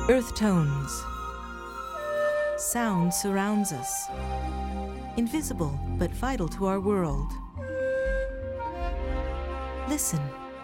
Earth tones. Sound surrounds us, invisible but vital to our world. Listen.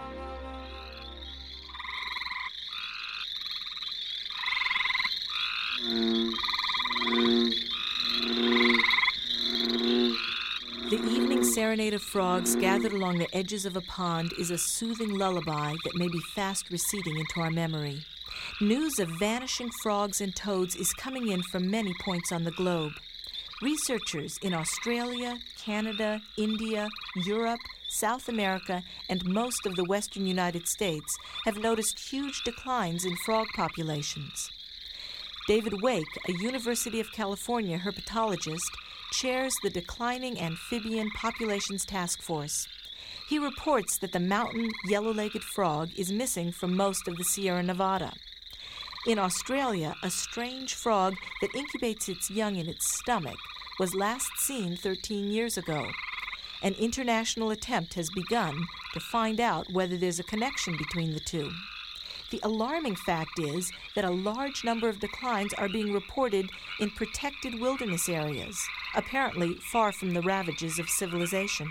The evening serenade of frogs gathered along the edges of a pond is a soothing lullaby that may be fast receding into our memory. News of vanishing frogs and toads is coming in from many points on the globe. Researchers in Australia, Canada, India, Europe, South America, and most of the western United States have noticed huge declines in frog populations. David Wake, a University of California herpetologist, chairs the Declining Amphibian Populations Task Force. He reports that the mountain yellow-legged frog is missing from most of the Sierra Nevada. In Australia, a strange frog that incubates its young in its stomach was last seen 13 years ago. An international attempt has begun to find out whether there's a connection between the two. The alarming fact is that a large number of declines are being reported in protected wilderness areas, apparently far from the ravages of civilization.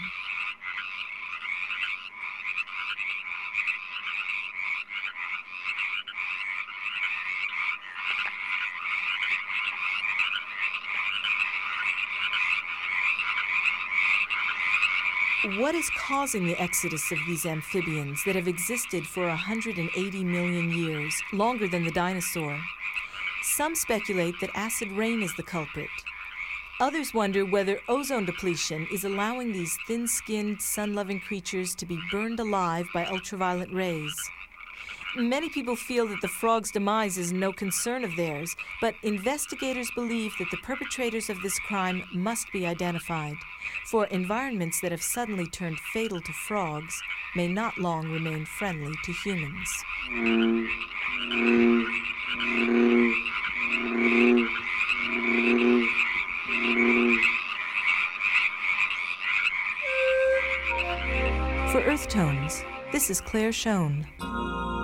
What is causing the exodus of these amphibians that have existed for 180 million years, longer than the dinosaur? Some speculate that acid rain is the culprit. Others wonder whether ozone depletion is allowing these thin-skinned, sun-loving creatures to be burned alive by ultraviolet rays. Many people feel that the frog's demise is no concern of theirs, but investigators believe that the perpetrators of this crime must be identified, for environments that have suddenly turned fatal to frogs may not long remain friendly to humans. For Earth Tones, this is Claire Schoen.